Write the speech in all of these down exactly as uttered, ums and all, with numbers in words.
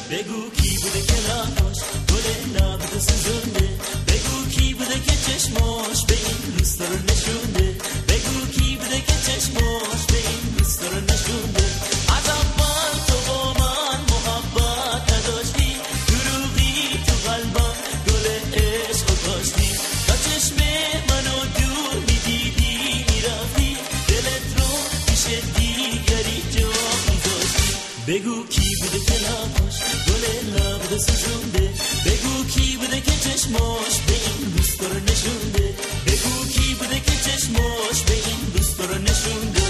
بگو کی بوده که لباش گل لبت سوزونده، بگو کی بوده که چشماش به این روستا رو نشونده، بگو کی بوده که چشماش به این روستا رو نشونده. از اول تو با من محبت نداشتی، دروغی تو قلبم گل عشق کاشتی، تا چشم منو دور میدیدی میرفتی، دلت رو پیش دیگری جا میذاشتی. بگو کی بوده که لباش گل لبت سوزونده، بگو کی بوده که چشماش به این روستا رو نشونده، بگو کی بوده که چشماش به این روستا رو نشونده.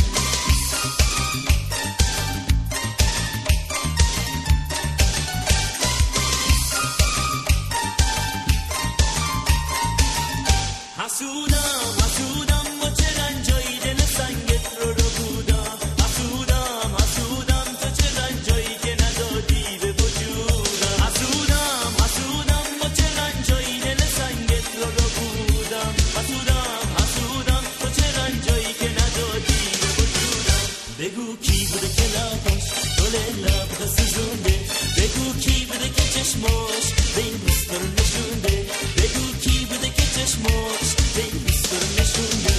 حسودم حسودم با چه رنجایی دل سنگت رو رو بودم، حسودم حسودم تو چه رنجایی که ندادی به وجودم، حسودم حسودم با چه رنجایی دل سنگت رو رو بودم، حسودم حسودم تو چه رنجایی که ندادی به وجودم. بگو کی بوده که لباش گل لبت سوزونده، بگو کی بوده که چشماش به این روستا رو نشونده، بگو کی بوده که چشماش به این روستا رو نشونده.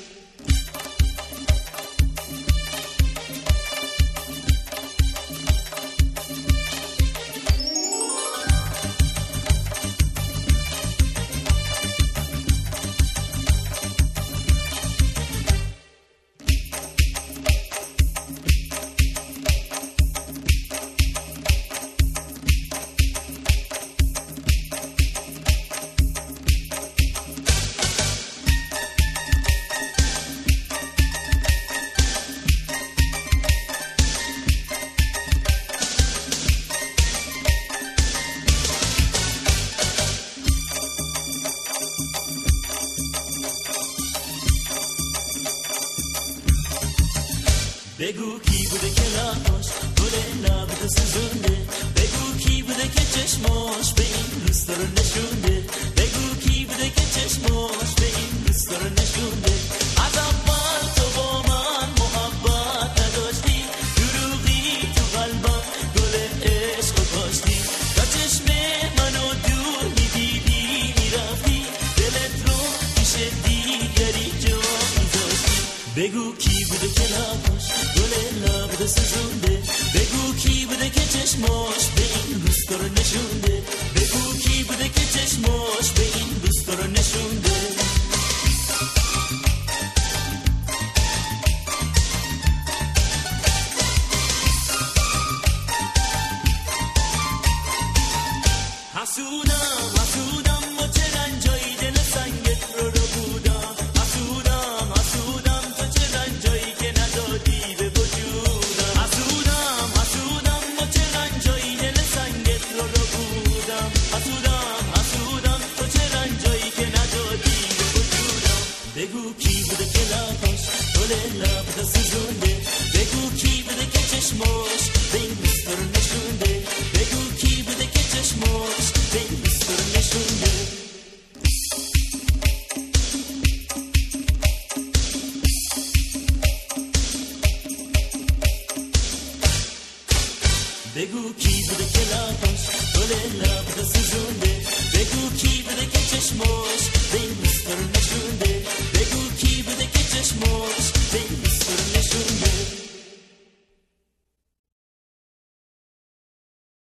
بگو کی بوده که لباش گل لبت سوزونده، بگو کی بوده که چشماش به این روستا رو نشونده، بگو کی بوده که چشماش به این روستا رو نشونده. از اول تو با من محبت نداشتی، دروغی تو قلبم گل عشق کاشتی، تا چشم منو دور میدیدی میرفتی، دلت رو پیش دیگری جا میذاشتی. بگو کی بوده که لباش گل لبت سوزونده، بگو کی بوده که چشماش به این روستا رو نشونده، بگو کی بوده که چشماش به این روستا رو نشونده. حسودم حسودم با چه رنجایی دل سنگت رو رو بودم، حسودم حسودم تو چه رنجایی که ندادی به وجودم، حسودم حسودم با چه رنجایی دل سنگت رو رو بودم، حسودم حسودم تو چه رنجایی که ندادی به وجودم. بگو کی بوده که لباش گل لبت سوزونده، بگو کی بوده که چشماش به این روستا رو نشونده، بگو کی بوده که چشماش به این روستا رو نشونده. بگو کی بوده که لباش گل لبت سوزونده، بگو کی بوده که چشماش